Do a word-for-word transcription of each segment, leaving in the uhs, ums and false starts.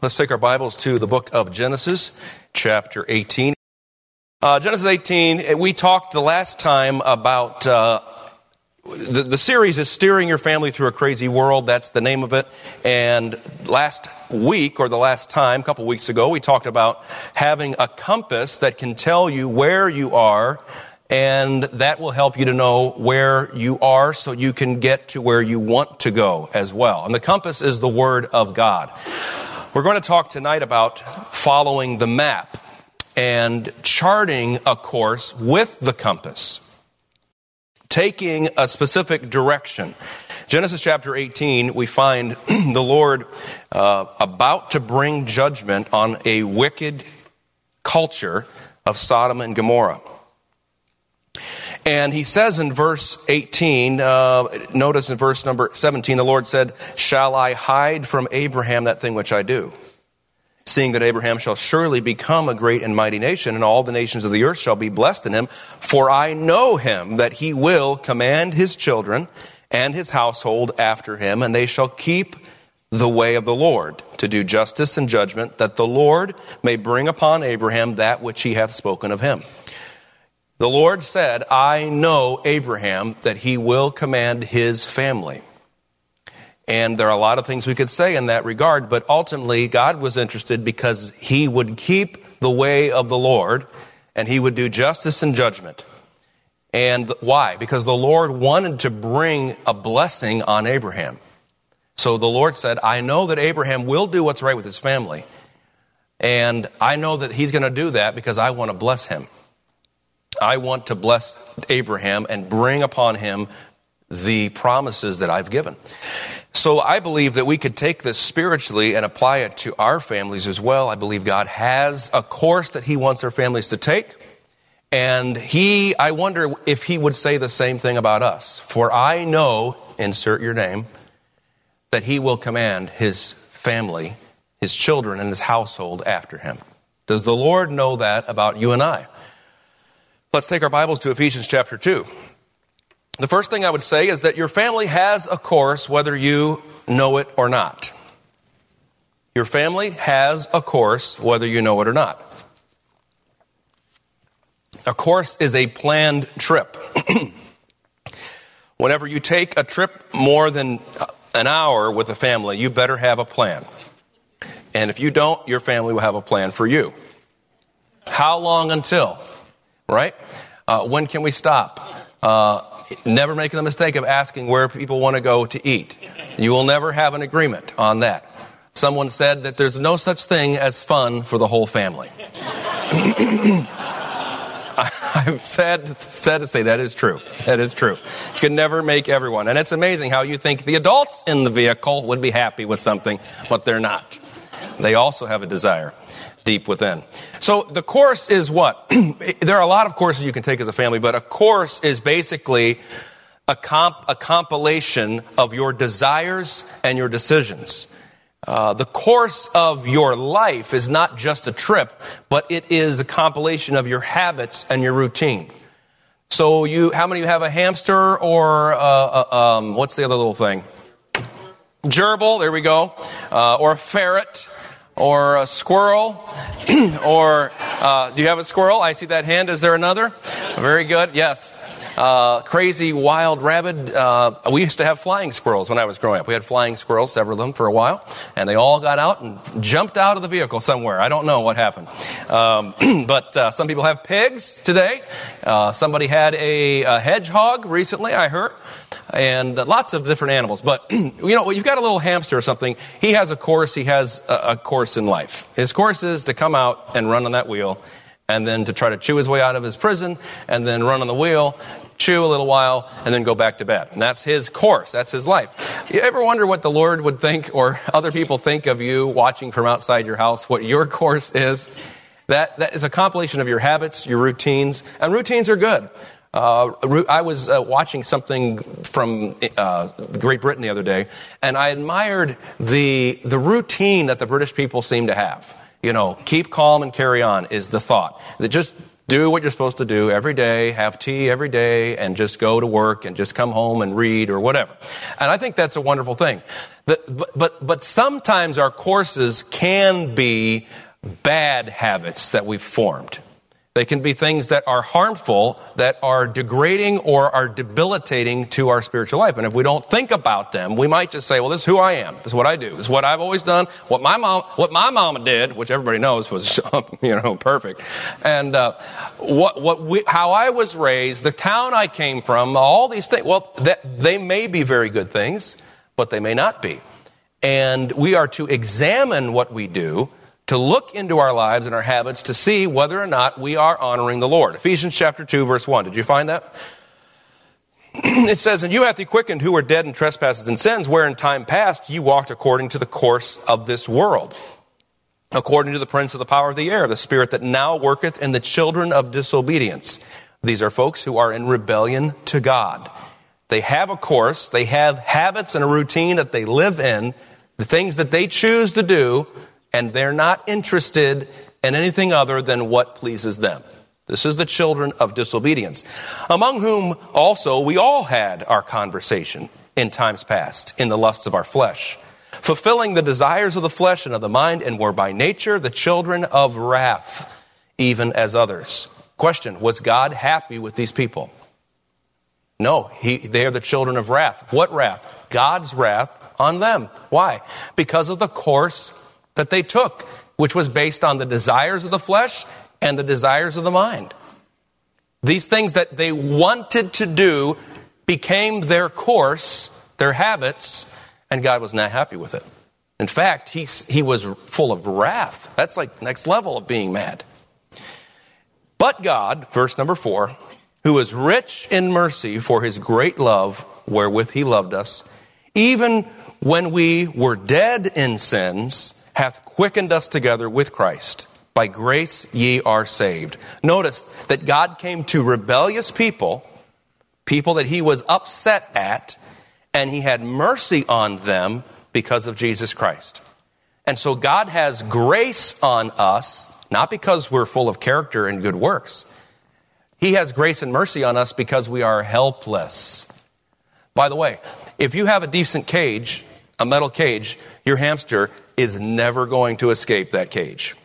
Let's take our Bibles to the book of Genesis, chapter eighteen. Uh, Genesis eighteen, we talked the last time about, uh, the, the series is Steering Your Family Through a Crazy World. That's the name of it. And last week, or the last time, a couple weeks ago, we talked about having a compass that can tell you where you are, and that will help you to know where you are so you can get to where you want to go as well. And the compass is the Word of God. We're going to talk tonight about following the map and charting a course with the compass, taking a specific direction. Genesis chapter eighteen, we find the Lord uh, about to bring judgment on a wicked culture of Sodom and Gomorrah. And he says in verse eighteen, uh, notice in verse number seventeen, the Lord said, "Shall I hide from Abraham that thing which I do? Seeing that Abraham shall surely become a great and mighty nation, and all the nations of the earth shall be blessed in him. For I know him, that he will command his children and his household after him, and they shall keep the way of the Lord, to do justice and judgment, that the Lord may bring upon Abraham that which he hath spoken of him." The Lord said, "I know Abraham, that he will command his family." And there are a lot of things we could say in that regard, but ultimately God was interested because he would keep the way of the Lord and he would do justice and judgment. And why? Because the Lord wanted to bring a blessing on Abraham. So the Lord said, "I know that Abraham will do what's right with his family. And I know that he's going to do that because I want to bless him. I want to bless Abraham and bring upon him the promises that I've given." So I believe that we could take this spiritually and apply it to our families as well. I believe God has a course that he wants our families to take. And he, I wonder if he would say the same thing about us. "For I know," insert your name, "that he will command his family, his children, and his household after him." Does the Lord know that about you and I? Let's take our Bibles to Ephesians chapter two. The first thing I would say is that your family has a course whether you know it or not. Your family has a course whether you know it or not. A course is a planned trip. Whenever you take a trip more than an hour with a family, you better have a plan. And if you don't, your family will have a plan for you. How long until? Right? Uh, when can we stop? Uh, never make the mistake of asking where people want to go to eat. You will never have an agreement on that. Someone said that there's no such thing as fun for the whole family. I'm sad, sad to say that is true. That is true. You can never make everyone. And it's amazing how you think the adults in the vehicle would be happy with something, but they're not. They also have a desire deep within. So the course is what? There are a lot of courses you can take as a family, but a course is basically a comp, a compilation of your desires and your decisions. Uh, the course of your life is not just a trip, but it is a compilation of your habits and your routine. So you, how many of you have a hamster or uh, uh, um, what's the other little thing? Gerbil, there we go. Uh, or a ferret. Or a squirrel, or uh, do you have a squirrel? I see that hand. Is there another? Very good. Yes. Uh, crazy wild rabbit. Uh, we used to have flying squirrels when I was growing up. We had flying squirrels, several of them for a while, and they all got out and jumped out of the vehicle somewhere. I don't know what happened. Um, but uh, some people have pigs today. Uh, somebody had a, a hedgehog recently, I heard. And lots of different animals. But, you know, you've got a little hamster or something. He has a course. He has a, a course in life. His course is to come out and run on that wheel, and then to try to chew his way out of his prison, and then run on the wheel, chew a little while, and then go back to bed. And that's his course. That's his life. You ever wonder what the Lord would think, or other people think of you watching from outside your house, what your course is? That that is a compilation of your habits, your routines, and routines are good. Uh, I was uh, watching something from uh, Great Britain the other day, and I admired the the routine that the British people seem to have. You know, keep calm and carry on is the thought. That just Do what you're supposed to do every day, have tea every day, and just go to work and just come home and read or whatever. And I think that's a wonderful thing. But, but, but sometimes our courses can be bad habits that we've formed. They can be things that are harmful, that are degrading or are debilitating to our spiritual life. And if we don't think about them, we might just say, well, this is who I am. This is what I do. This is what I've always done. What my mom, what my mama did, which everybody knows was, you know, perfect. And uh, what, what we, how I was raised, the town I came from, all these things. Well, that, they may be very good things, but they may not be. And we are to examine what we do, to look into our lives and our habits to see whether or not we are honoring the Lord. Ephesians chapter two, verse one. Did you find that? It says, and you hath he quickened who were dead in trespasses and sins, where in time past you walked according to the course of this world, according to the prince of the power of the air, the spirit that now worketh in the children of disobedience. These are folks who are in rebellion to God. They have a course, they have habits and a routine that they live in, the things that they choose to do, and they're not interested in anything other than what pleases them. This is the children of disobedience, among whom also we all had our conversation in times past, in the lusts of our flesh, fulfilling the desires of the flesh and of the mind, and were by nature the children of wrath, even as others. Question, was God happy with these people? No, he, they are the children of wrath. What wrath? God's wrath on them. Why? Because of the course that they took, which was based on the desires of the flesh and the desires of the mind. These things that they wanted to do became their course, their habits, and God was not happy with it. In fact, he, he was full of wrath. That's like next level of being mad. But God, verse number four, who is rich in mercy for his great love wherewith he loved us, even when we were dead in sins, hath quickened us together with Christ. By grace ye are saved. Notice that God came to rebellious people, people that he was upset at, and he had mercy on them because of Jesus Christ. And so God has grace on us, not because we're full of character and good works. He has grace and mercy on us because we are helpless. By the way, if you have a decent cage, a metal cage, your hamster is never going to escape that cage.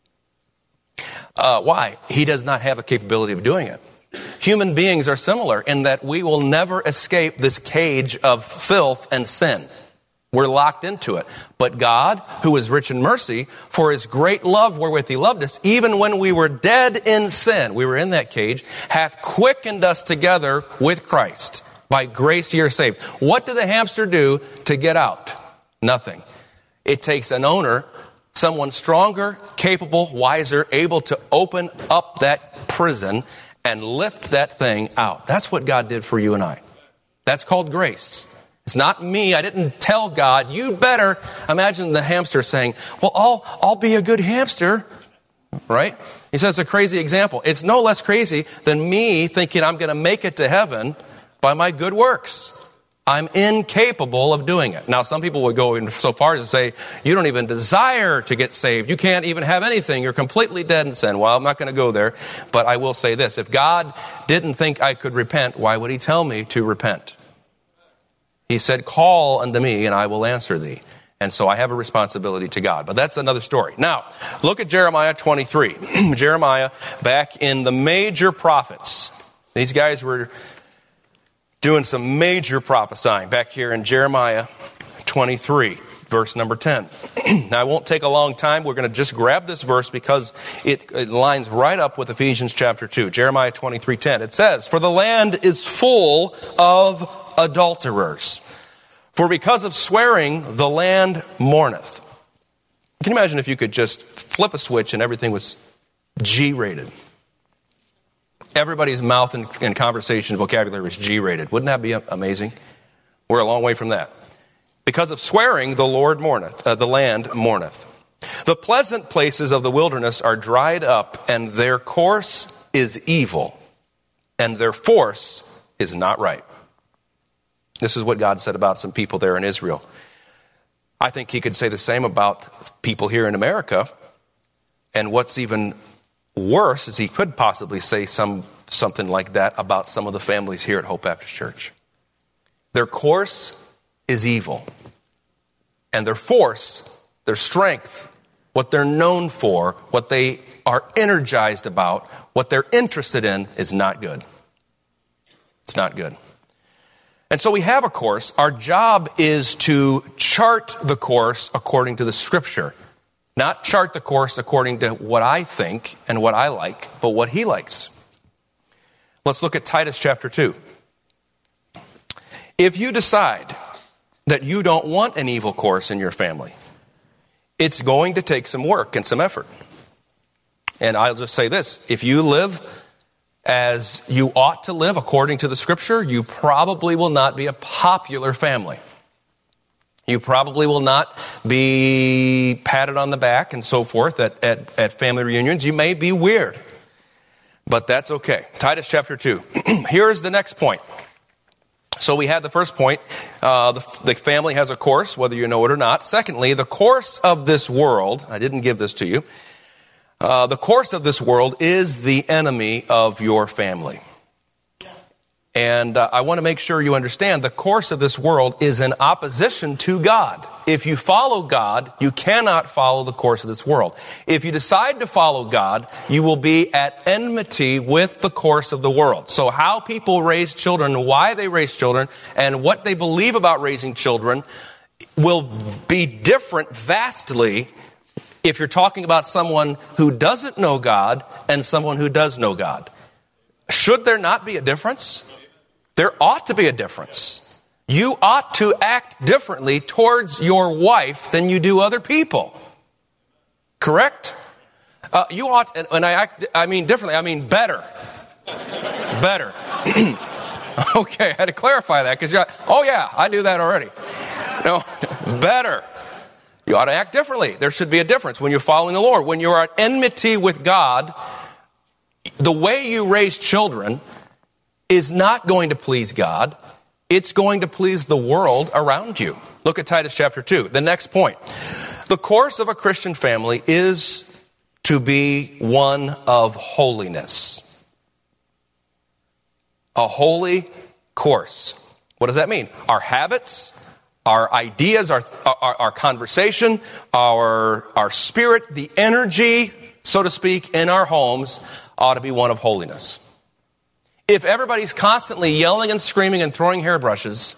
Uh, why? He does not have the capability of doing it. Human beings are similar in that we will never escape this cage of filth and sin. We're locked into it. But God, who is rich in mercy, for his great love wherewith he loved us, even when we were dead in sin, we were in that cage, hath quickened us together with Christ. By grace ye are saved. What did the hamster do to get out? Nothing. It takes an owner, someone stronger, capable, wiser, able to open up that prison and lift that thing out. That's what God did for you and I. That's called grace. It's not me. I didn't tell God, you better. Imagine the hamster saying, well, I'll, I'll be a good hamster. Right? He says it's a crazy example. It's no less crazy than me thinking I'm going to make it to heaven by my good works. I'm incapable of doing it. Now, some people would go so far as to say, you don't even desire to get saved. You can't even have anything. You're completely dead in sin. Well, I'm not going to go there, but I will say this. If God didn't think I could repent, why would he tell me to repent? He said, call unto me and I will answer thee. And so I have a responsibility to God. But that's another story. Now, look at Jeremiah twenty-three. Jeremiah, back in the major prophets. These guys were doing some major prophesying back here in Jeremiah twenty-three, verse number ten. Now, I won't take a long time. We're going to just grab this verse because it, it lines right up with Ephesians chapter two. Jeremiah twenty-three ten. It says, for the land is full of adulterers. For because of swearing, the land mourneth. Can you imagine if you could just flip a switch and everything was G-rated? Everybody's mouth and, and conversation vocabulary was G-rated. Wouldn't that be amazing? We're a long way from that. Because of swearing, the Lord mourneth, uh, the land mourneth. The pleasant places of the wilderness are dried up, and their course is evil, and their force is not right. This is what God said about some people there in Israel. I think he could say the same about people here in America. And what's even worse is he could possibly say some something like that about some of the families here at Hope Baptist Church. Their course is evil. And their force, their strength, what they're known for, what they are energized about, what they're interested in is not good. It's not good. And so we have a course. Our job is to chart the course according to the Scripture. Not chart the course according to what I think and what I like, but what he likes. Let's look at Titus chapter two. If you decide that you don't want an evil course in your family, it's going to take some work and some effort. And I'll just say this, if you live as you ought to live according to the Scripture, you probably will not be a popular family. You probably will not be patted on the back and so forth at, at, at family reunions. You may be weird, but that's okay. Titus chapter two. Here is the next point. So we had the first point, uh, the, the family has a course, whether you know it or not. Secondly, the course of this world, I didn't give this to you, uh, the course of this world is the enemy of your family. And uh, I want to make sure you understand the course of this world is in opposition to God. If you follow God, you cannot follow the course of this world. If you decide to follow God, you will be at enmity with the course of the world. So how people raise children, why they raise children, and what they believe about raising children will be different vastly if you're talking about someone who doesn't know God and someone who does know God. Should there not be a difference? There ought to be a difference. You ought to act differently towards your wife than you do other people. Correct? Uh, you ought, and I act, I mean differently, I mean better. Better. Okay, I had to clarify that because you're like, oh yeah, I do that already. No, better. You ought to act differently. There should be a difference when you're following the Lord. When you're at enmity with God, the way you raise children is not going to please God. It's going to please the world around you. Look at Titus chapter two. The next point. The course of a Christian family is to be one of holiness. A holy course. What does that mean? Our habits, our ideas, our, our, our conversation, our, our spirit, the energy, so to speak, in our homes ought to be one of holiness. If everybody's constantly yelling and screaming and throwing hairbrushes,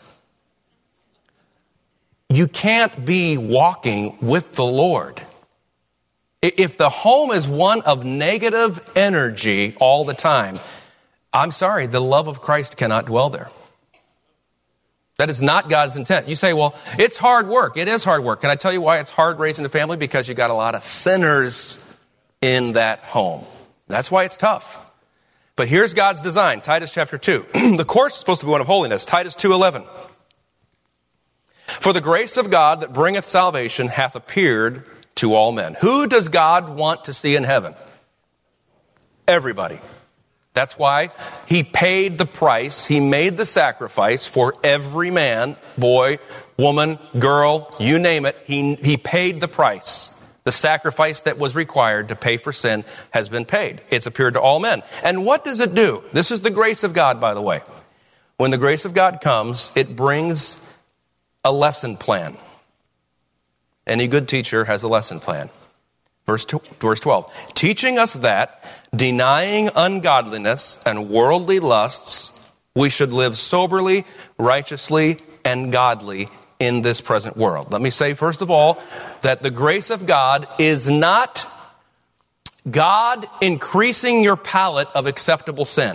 you can't be walking with the Lord. If the home is one of negative energy all the time, I'm sorry, the love of Christ cannot dwell there. That is not God's intent. You say, well, it's hard work. It is hard work. Can I tell you why it's hard raising a family? Because you got a lot of sinners in that home. That's why it's tough. But here's God's design, Titus chapter two. The course is supposed to be one of holiness, Titus two eleven. For the grace of God that bringeth salvation hath appeared to all men. Who does God want to see in heaven? Everybody. That's why he paid the price, he made the sacrifice for every man, boy, woman, girl, you name it. He, he paid the price. The sacrifice that was required to pay for sin has been paid. It's appeared to all men. And what does it do? This is the grace of God, by the way. When the grace of God comes, it brings a lesson plan. Any good teacher has a lesson plan. Verse twelve. Teaching us that, denying ungodliness and worldly lusts, we should live soberly, righteously, and godly in this present world. Let me say, first of all, that the grace of God is not God increasing your palate of acceptable sin.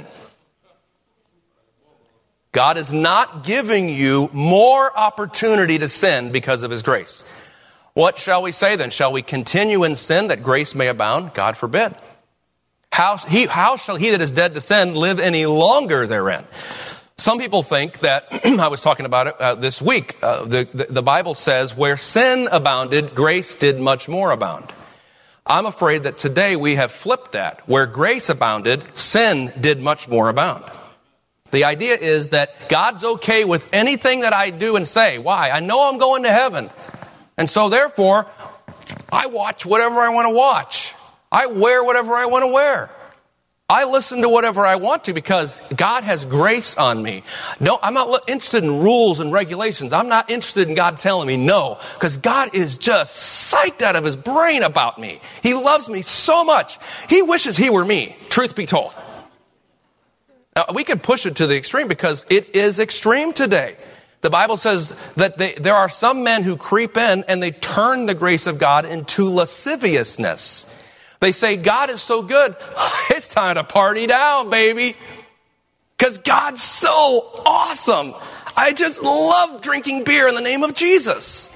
God is not giving you more opportunity to sin because of his grace. What shall we say then? Shall we continue in sin that grace may abound? God forbid. How, he, how shall he that is dead to sin live any longer therein? Some people think that, I was talking about it uh, this week, uh, the, the, the Bible says, where sin abounded, grace did much more abound. I'm afraid that today we have flipped that. Where grace abounded, sin did much more abound. The idea is that God's okay with anything that I do and say. Why? I know I'm going to heaven. And so therefore, I watch whatever I want to watch. I wear whatever I want to wear. I listen to whatever I want to because God has grace on me. No, I'm not interested in rules and regulations. I'm not interested in God telling me no, because God is just psyched out of his brain about me. He loves me so much. He wishes he were me, truth be told. Now, we can push it to the extreme because it is extreme today. The Bible says that they, there are some men who creep in and they turn the grace of God into lasciviousness. They say, God is so good, it's time to party down, baby. Because God's so awesome. I just love drinking beer in the name of Jesus.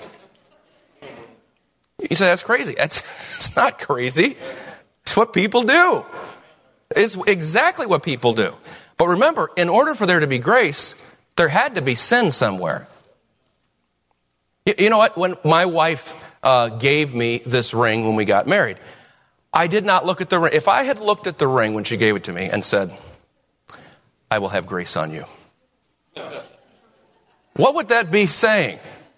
You say, that's crazy. That's, it's not crazy. It's what people do. It's exactly what people do. But remember, in order for there to be grace, there had to be sin somewhere. You, you know what? When my wife uh, gave me this ring when we got married, I did not look at the ring. If I had looked at the ring when she gave it to me and said, I will have grace on you, what would that be saying?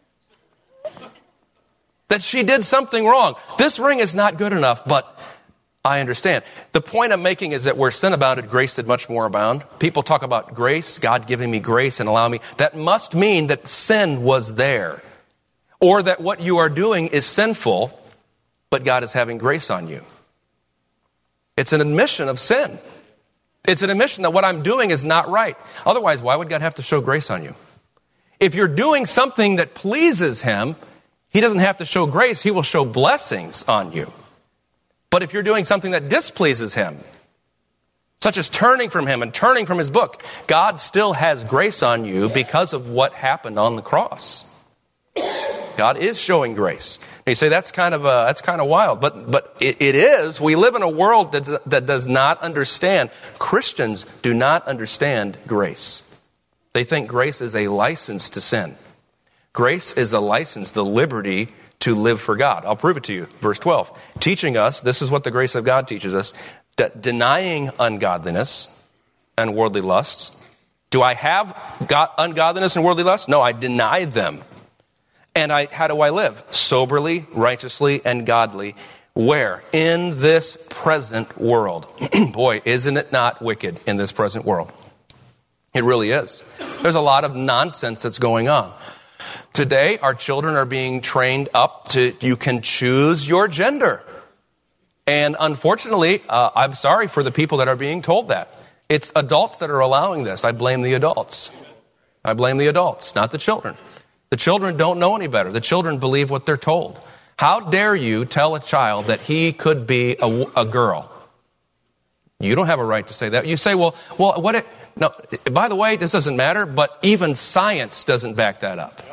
That she did something wrong. This ring is not good enough, but I understand. The point I'm making is that where sin abounded, grace did much more abound. People talk about grace, God giving me grace and allowing me. That must mean that sin was there. Or that what you are doing is sinful, but God is having grace on you. It's an admission of sin. It's an admission that what I'm doing is not right. Otherwise, why would God have to show grace on you? If you're doing something that pleases him, he doesn't have to show grace. He will show blessings on you. But if you're doing something that displeases him, such as turning from him and turning from his book, God still has grace on you because of what happened on the cross. God is showing grace. And you say, that's kind of uh, that's kind of wild. But but it, it is. We live in a world that, that does not understand. Christians do not understand grace. They think grace is a license to sin. Grace is a license, the liberty to live for God. I'll prove it to you. Verse twelve. Teaching us, this is what the grace of God teaches us, that denying ungodliness and worldly lusts. Do I have God, ungodliness and worldly lusts? No, I deny them. And I, how do I live? Soberly, righteously, and godly. Where? In this present world. Boy, isn't it not wicked in this present world? It really is. There's a lot of nonsense that's going on. Today, our children are being trained up to, you can choose your gender. And unfortunately, uh, I'm sorry for the people that are being told that. It's adults that are allowing this. I blame the adults. I blame the adults, not the children. The children don't know any better. The children believe what they're told. How dare you tell a child that he could be a, a girl? You don't have a right to say that. You say, well, well, what? It, no. By the way, this doesn't matter. But even science doesn't back that up.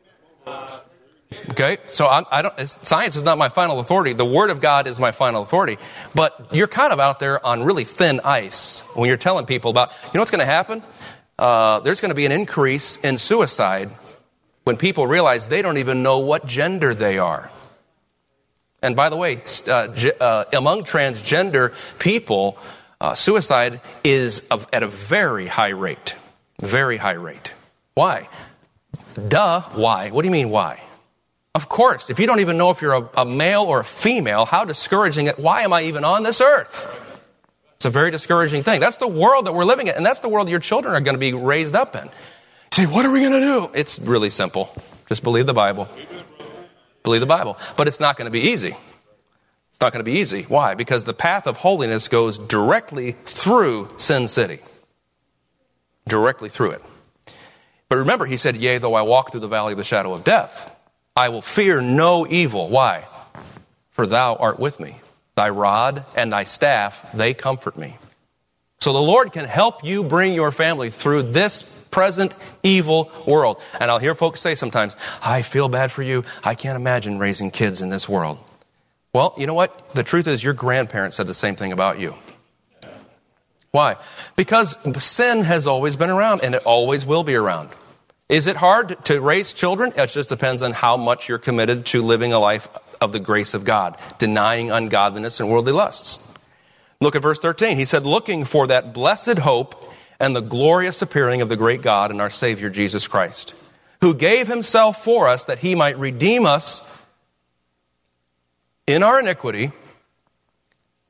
Okay, so I, I don't. Science is not my final authority. The Word of God is my final authority. But you're kind of out there on really thin ice when you're telling people about. You know what's going to happen? Uh, there's going to be an increase in suicide when people realize they don't even know what gender they are. And by the way, uh, uh, among transgender people, uh, suicide is of, at a very high rate. Very high rate. Why? Duh, why? What do you mean, why? Of course, if you don't even know if you're a, a male or a female, how discouraging it. Why am I even on this earth? It's a very discouraging thing. That's the world that we're living in, and that's the world your children are going to be raised up in. You say, what are we going to do? It's really simple. Just believe the Bible. Believe the Bible. But it's not going to be easy. It's not going to be easy. Why? Because the path of holiness goes directly through Sin City. Directly through it. But remember, he said, yea, though I walk through the valley of the shadow of death, I will fear no evil. Why? For thou art with me. Thy rod and thy staff, they comfort me. So the Lord can help you bring your family through this present evil world. And I'll hear folks say sometimes, I feel bad for you. I can't imagine raising kids in this world. Well, you know what? The truth is your grandparents said the same thing about you. Why? Because sin has always been around and it always will be around. Is it hard to raise children? It just depends on how much you're committed to living a life of the grace of God, denying ungodliness and worldly lusts. Look at verse thirteen. He said, looking for that blessed hope and the glorious appearing of the great God and our Savior Jesus Christ, who gave himself for us that he might redeem us in our iniquity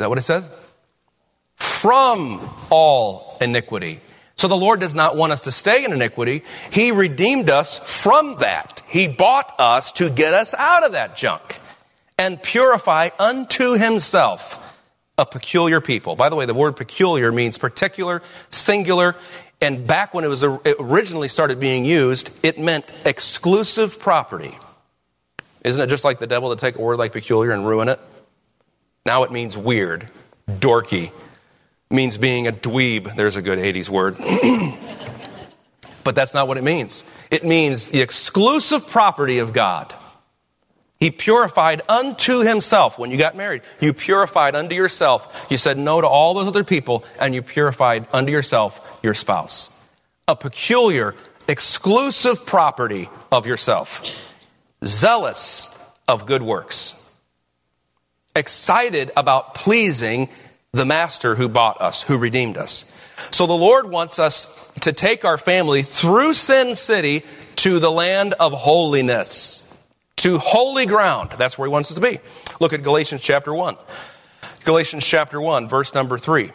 that what it says? From all iniquity. So the Lord does not want us to stay in iniquity. He redeemed us from that. He bought us to get us out of that junk and purify unto himself a peculiar people. By the way, the word peculiar means particular, singular, and back when it was it originally started being used, it meant exclusive property. Isn't it just like the devil to take a word like peculiar and ruin it? Now it means weird, dorky. Means being a dweeb. There's a good eighties word. But that's not what it means. It means the exclusive property of God. He purified unto himself. When you got married, you purified unto yourself. You said no to all those other people, and you purified unto yourself your spouse. A peculiar, exclusive property of yourself. Zealous of good works. Excited about pleasing the master who bought us, who redeemed us. So the Lord wants us to take our family through Sin City to the land of holiness, to holy ground. That's where he wants us to be. Look at Galatians chapter one. Galatians chapter one, verse number three.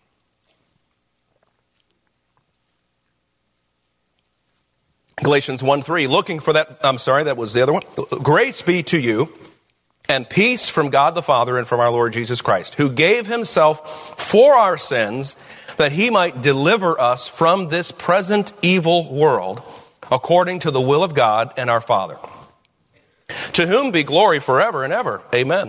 Galatians one three, looking for that, I'm sorry, that was the other one. Grace be to you, and peace from God the Father and from our Lord Jesus Christ, who gave himself for our sins that he might deliver us from this present evil world, according to the will of God and our Father. To whom be glory forever and ever. Amen.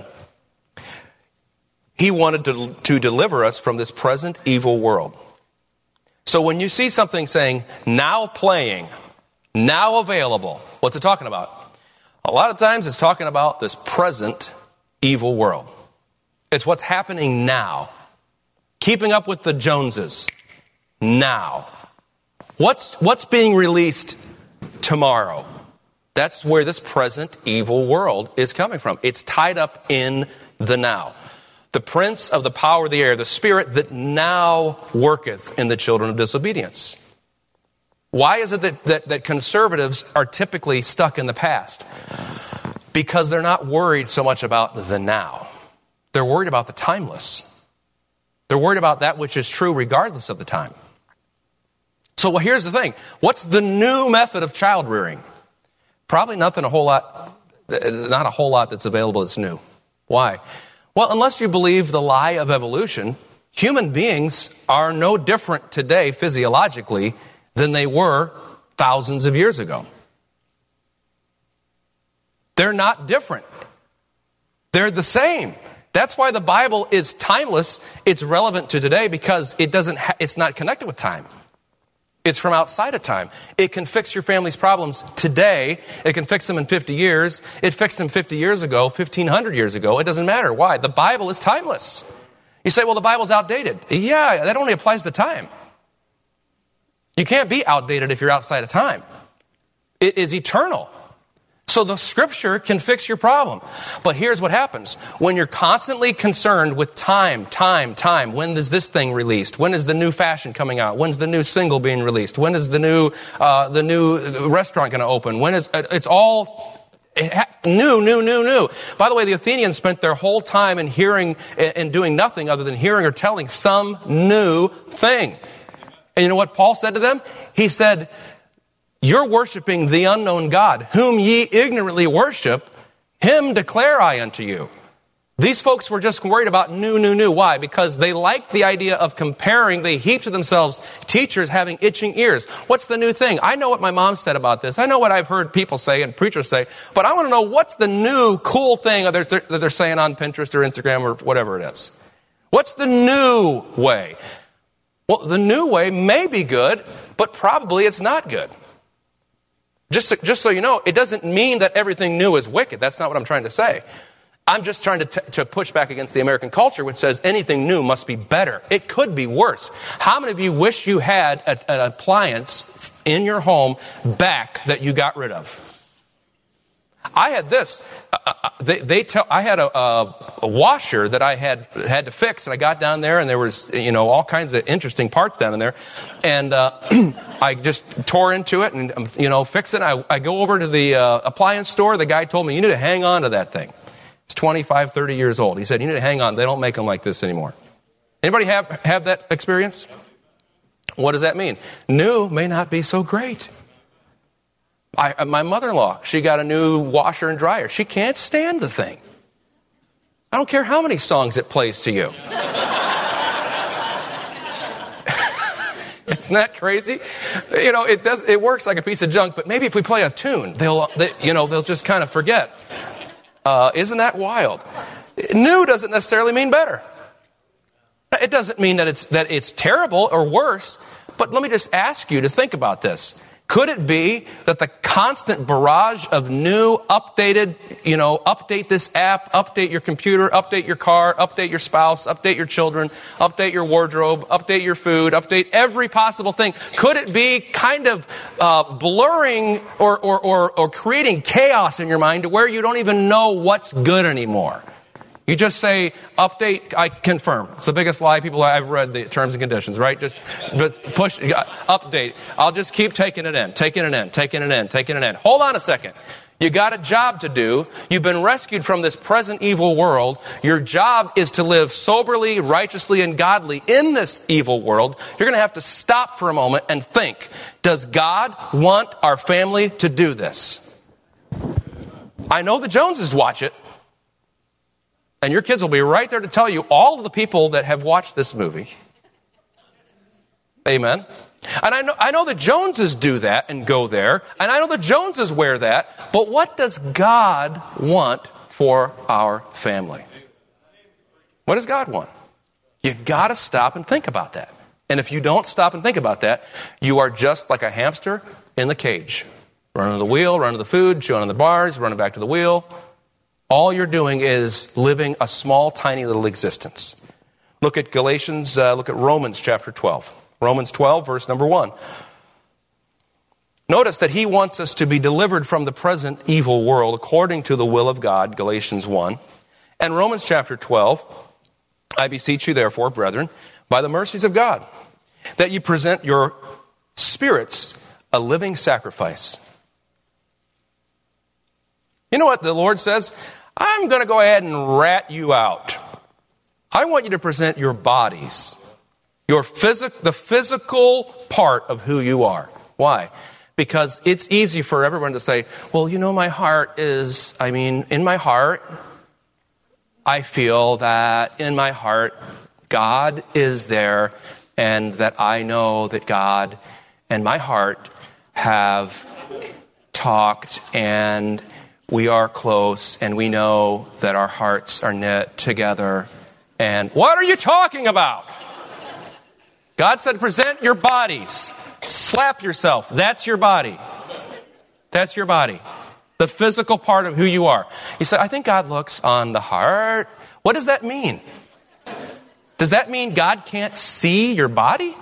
He wanted to, to deliver us from this present evil world. So when you see something saying, now playing, now available, what's it talking about? A lot of times it's talking about this present evil world. It's what's happening now. Keeping up with the Joneses now. What's, what's being released tomorrow? That's where this present evil world is coming from. It's tied up in the now. The prince of the power of the air, the spirit that now worketh in the children of disobedience. Why is it that, that, that conservatives are typically stuck in the past? Because they're not worried so much about the now. They're worried about the timeless. They're worried about that which is true regardless of the time. So well, here's the thing. What's the new method of child rearing? Probably nothing a whole lot, not a whole lot that's available that's new. Why? Well, unless you believe the lie of evolution, human beings are no different today physiologically than they were thousands of years ago. They're not different. They're the same. That's why the Bible is timeless. It's relevant to today because it doesn't ha- it's not connected with time. It's from outside of time. It can fix your family's problems today. It can fix them in fifty years. It fixed them fifty years ago, fifteen hundred years ago. It doesn't matter. Why? The Bible is timeless. You say, well, the Bible's outdated. Yeah, that only applies to time. You can't be outdated if you're outside of time. It is eternal. So the scripture can fix your problem. But here's what happens. When you're constantly concerned with time, time, time, when is this thing released? When is the new fashion coming out? When's the new single being released? When is the new uh, the new restaurant going to open? When is it's all new, new, new, new. By the way, the Athenians spent their whole time in hearing and doing nothing other than hearing or telling some new thing. And you know what Paul said to them? He said, you're worshiping the unknown God, whom ye ignorantly worship, him declare I unto you. These folks were just worried about new, new, new. Why? Because they liked the idea of comparing. They heaped to themselves teachers having itching ears. What's the new thing? I know what my mom said about this. I know what I've heard people say and preachers say, but I want to know what's the new cool thing that they're, that they're saying on Pinterest or Instagram or whatever it is. What's the new way? Well, the new way may be good, but probably it's not good. Just so, just so you know, it doesn't mean that everything new is wicked. That's not what I'm trying to say. I'm just trying to, t- to push back against the American culture, which says anything new must be better. It could be worse. How many of you wish you had a, an appliance in your home back that you got rid of? I had this. Uh, they, they tell. I had a, a, a washer that I had had to fix, and I got down there, and there was, you know, all kinds of interesting parts down in there, and uh, I just tore into it and, you know, fix it. I, I go over to the uh, appliance store. The guy told me, you need to hang on to that thing. He's twenty-five, thirty years old. He said, you need to hang on. They don't make them like this anymore. Anybody have, have that experience? What does that mean? New may not be so great. I, my mother-in-law, she got a new washer and dryer. She can't stand the thing. I don't care how many songs it plays to you. Isn't that crazy? You know, it does. It works like a piece of junk, but maybe if we play a tune, they'll, they, you know, they'll just kind of forget. Uh, isn't that wild? New doesn't necessarily mean better. It doesn't mean that it's that it's terrible or worse. But let me just ask you to think about this. Could it be that the constant barrage of new, updated, you know, update this app, update your computer, update your car, update your spouse, update your children, update your wardrobe, update your food, update every possible thing, could it be kind of uh, blurring or, or, or, or creating chaos in your mind to where you don't even know what's good anymore? You just say, update, I confirm. It's the biggest lie. People, I've read the terms and conditions, right? Just but push, update. I'll just keep taking it in, taking it in, taking it in, taking it in. Hold on a second. You got a job to do. You've been rescued from this present evil world. Your job is to live soberly, righteously, and godly in this evil world. You're going to have to stop for a moment and think, does God want our family to do this? I know the Joneses watch it. And your kids will be right there to tell you all of the people that have watched this movie. Amen. And I know, I know the Joneses do that and go there. And I know the Joneses wear that. But what does God want for our family? What does God want? You got to stop and think about that. And if you don't stop and think about that, you are just like a hamster in the cage. Running the wheel, running the food, chewing on the bars, running back to the wheel. All you're doing is living a small, tiny little existence. Look at Galatians, uh, look at Romans chapter twelve. Romans twelve, verse number one. Notice that he wants us to be delivered from the present evil world according to the will of God, Galatians one. And Romans chapter twelve, I beseech you therefore, brethren, by the mercies of God, that you present your spirits a living sacrifice. You know what the Lord says? I'm going to go ahead and rat you out. I want you to present your bodies, your physic, the physical part of who you are. Why? Because it's easy for everyone to say, well, you know, my heart is, I mean, in my heart, I feel that in my heart, God is there, and that I know that God and my heart have talked, and we are close, and we know that our hearts are knit together. And what are you talking about? God said, present your bodies. Slap yourself. That's your body. That's your body. The physical part of who you are. He said, I think God looks on the heart. What does that mean? Does that mean God can't see your body?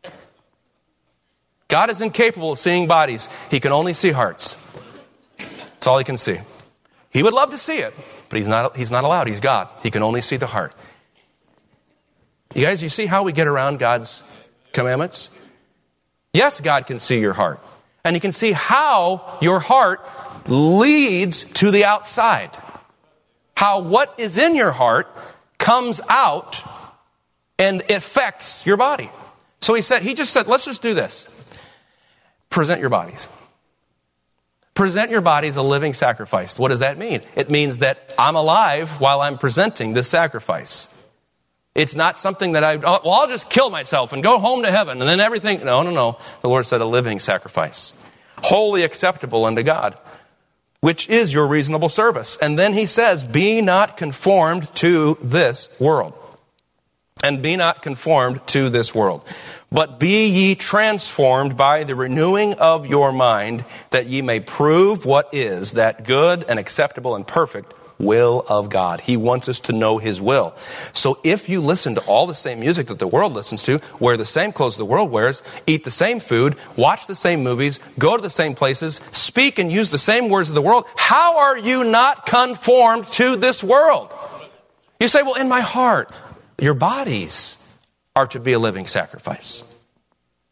God is incapable of seeing bodies. He can only see hearts. That's all he can see. He would love to see it, but he's not, he's not allowed. He's God. He can only see the heart. You guys, you see how we get around God's commandments? Yes, God can see your heart. And he can see how your heart leads to the outside. How what is in your heart comes out and affects your body. So he said, he just said, let's just do this. Present your bodies. Present your body as a living sacrifice. What does that mean? It means that I'm alive while I'm presenting this sacrifice. It's not something that I, well, I'll just kill myself and go home to heaven and then everything. No, no, no. The Lord said a living sacrifice. Wholly acceptable unto God, which is your reasonable service. And then he says, be not conformed to this world. And be not conformed to this world. But be ye transformed by the renewing of your mind, that ye may prove what is that good and acceptable and perfect will of God. He wants us to know his will. So if you listen to all the same music that the world listens to, wear the same clothes the world wears, eat the same food, watch the same movies, go to the same places, speak and use the same words of the world, how are you not conformed to this world? You say, well, in my heart, your bodies are to be a living sacrifice.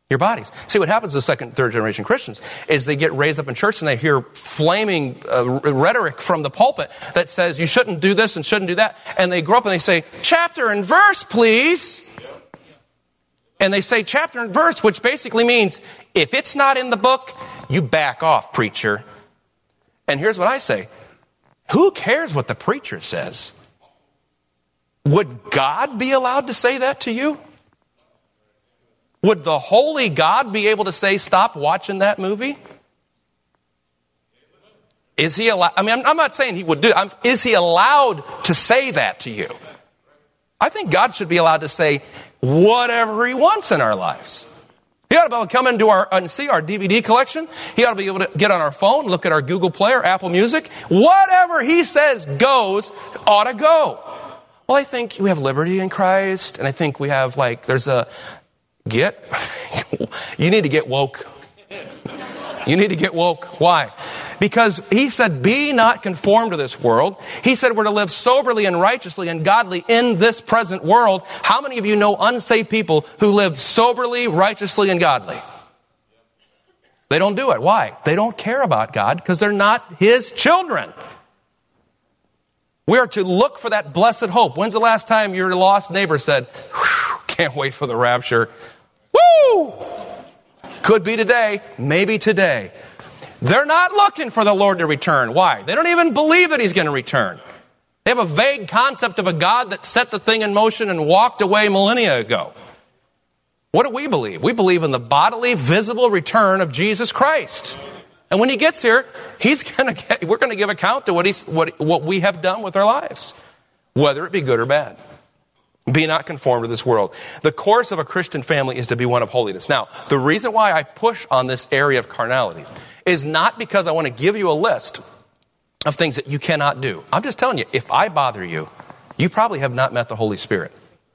Your bodies. See, what happens to second, third generation Christians is they get raised up in church and they hear flaming uh, rhetoric from the pulpit that says you shouldn't do this and shouldn't do that. And they grow up and they say, chapter and verse, please. And they say chapter and verse, which basically means if it's not in the book, you back off, preacher. And here's what I say. Who cares what the preacher says? Would God be allowed to say that to you? Would the holy God be able to say, stop watching that movie? Is he allowed? I mean, I'm, I'm not saying he would do it. Is he allowed to say that to you? I think God should be allowed to say whatever he wants in our lives. He ought to be able to come into our and see our D V D collection. He ought to be able to get on our phone, look at our Google Play or Apple Music. Whatever he says goes, ought to go. Well, I think we have liberty in Christ, and I think we have, like, there's a, get, you need to get woke. You need to get woke. Why? Because he said, be not conformed to this world. He said we're to live soberly and righteously and godly in this present world. How many of you know unsaved people who live soberly, righteously, and godly? They don't do it. Why? They don't care about God because they're not his children. We are to look for that blessed hope. When's the last time your lost neighbor said, can't wait for the rapture? Woo! Could be today, maybe today. They're not looking for the Lord to return. Why? They don't even believe that he's going to return. They have a vague concept of a God that set the thing in motion and walked away millennia ago. What do we believe? We believe in the bodily, visible return of Jesus Christ. And when he gets here, he's going to get, we're going to give account to what he's, what, what we have done with our lives, whether it be good or bad. Be not conformed to this world. The course of a Christian family is to be one of holiness. Now, the reason why I push on this area of carnality is not because I want to give you a list of things that you cannot do. I'm just telling you, if I bother you, you probably have not met the Holy Spirit.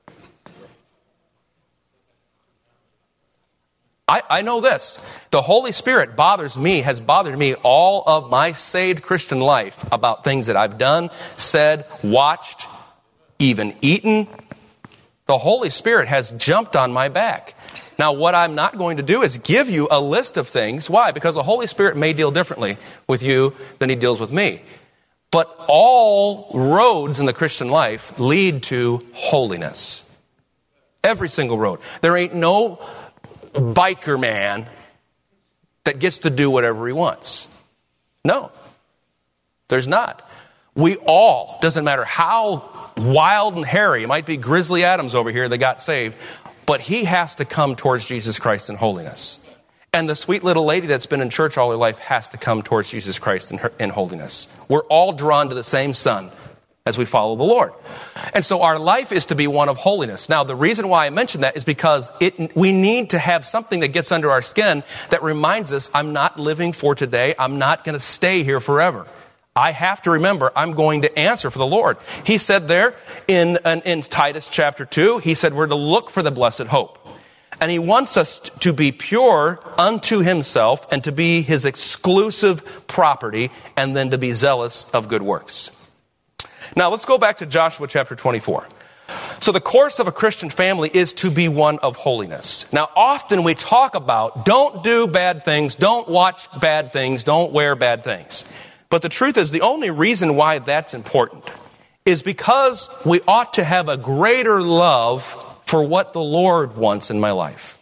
I, I know this. The Holy Spirit bothers me, has bothered me all of my saved Christian life about things that I've done, said, watched, even eaten. The Holy Spirit has jumped on my back. Now, what I'm not going to do is give you a list of things. Why? Because the Holy Spirit may deal differently with you than he deals with me. But all roads in the Christian life lead to holiness. Every single road. There ain't no biker man that gets to do whatever he wants. No, there's not. We all, doesn't matter how wild and hairy, it might be Grizzly Adams over here that got saved, but he has to come towards Jesus Christ in holiness. And the sweet little lady that's been in church all her life has to come towards Jesus Christ in, her, in holiness. We're all drawn to the same sun as we follow the Lord. And so our life is to be one of holiness. Now, the reason why I mention that is because it, we need to have something that gets under our skin that reminds us, I'm not living for today. I'm not going to stay here forever. I have to remember I'm going to answer for the Lord. He said there in, in Titus chapter two, he said we're to look for the blessed hope. And he wants us to be pure unto himself and to be his exclusive property and then to be zealous of good works. Now let's go back to Joshua chapter twenty-four. So the course of a Christian family is to be one of holiness. Now often we talk about don't do bad things, don't watch bad things, don't wear bad things. But the truth is the only reason why that's important is because we ought to have a greater love for what the Lord wants in my life.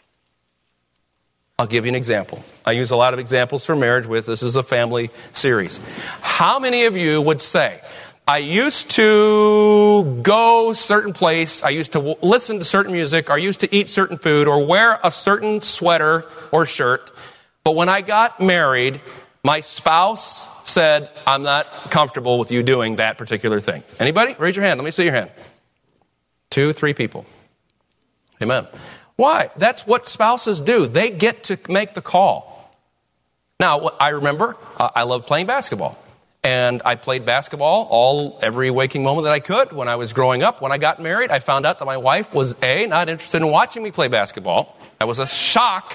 I'll give you an example. I use a lot of examples for marriage with this is a family series. How many of you would say, I used to go certain place, I used to w- listen to certain music, or I used to eat certain food, or wear a certain sweater or shirt, but when I got married, my spouse said, I'm not comfortable with you doing that particular thing. Anybody? Raise your hand. Let me see your hand. Two, three people. Amen. Why? That's what spouses do. They get to make the call. Now, I remember uh, I loved playing basketball. And I played basketball all every waking moment that I could when I was growing up. When I got married, I found out that my wife was, A, not interested in watching me play basketball. That was a shock.